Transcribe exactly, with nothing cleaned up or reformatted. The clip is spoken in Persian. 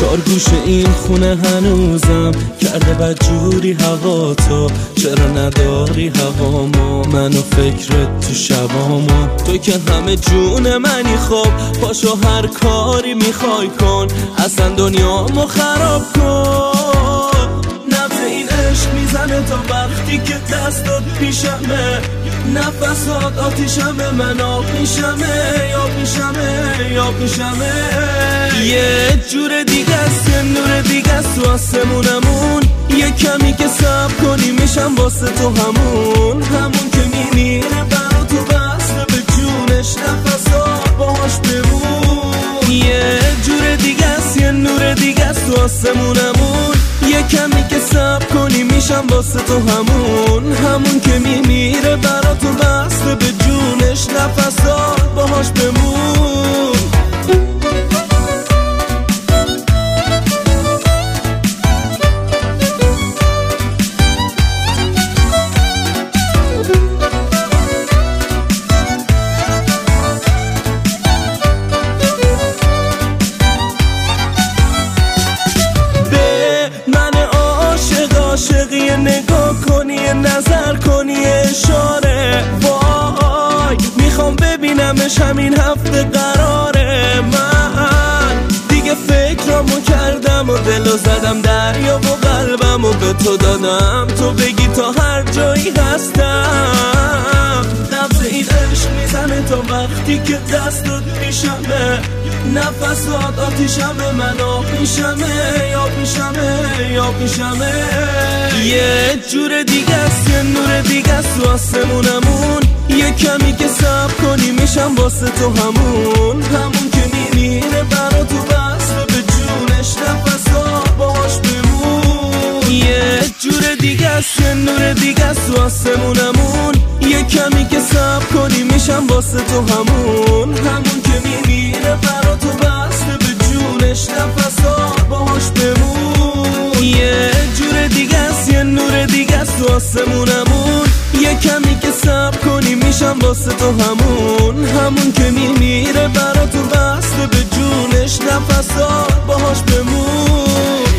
گوش این خونه هنوزم کرده بدجوری هوا تو، چرا نداری هوامو منو فکرت تو شبامو؟ تو که همه جون منی، خب پاشو هر کاری میخوای کن، اصلا دنیامو خراب کن. نبض این عشق میزنه تا وقتی که دستات پیشمه، نفسات آتیشمه، من آب میشمه یا میشمه یا میشمه. یه جور دیگه است، یه نور دیگه است تو آسمونمون، یه کمی که صبر کنی میشم واسه تو همون، همون که میمیره برا تو بسته به جونش، نفسات باهاش بمون. یه جور دیگه است، یه نور دیگه است تو آسمونمون، یه کمی که صبر کنی میشم واسه تو همون، همون که میمیره برا تو بسته به جونش، نفسات باهاش بمون. عاشقی نگاه کنی، نظر کنی، اشاره، وای میخوام ببینمش همین هفته قراره. من دیگه فکرامو کردم و دلو زدم دریا و قلبمو به تو دادم، تو بگی تا هر جایی هستم. نبض این عشق میزنه تا وقتی که دستت میشمه، نفسات آتیشمه، من آب میشمه یا میشمه یا میشمه. یه جور دیگه است، یه نور دیگه است تو آسمونمون، یه کمی که صبر کنی میشم واسه تو همون، همون که میمیره برا تو بسته به جونش، نفسات باهاش بمون. یه جور دیگه است، یه نور دیگه است تو آسمونمون، یه کمی که صبر کنی میشم واسه تو همون، همون که میمیره برا تو بسته به جونش، نفسات باهاش بمون. یه جور دیگه است، یه نور دیگه است تو آسمونمون، یه کمی که صبر کنی میشم واسه تو همون، همون که میمیره برا تو بسته به جونش، نفسات باهاش بمون.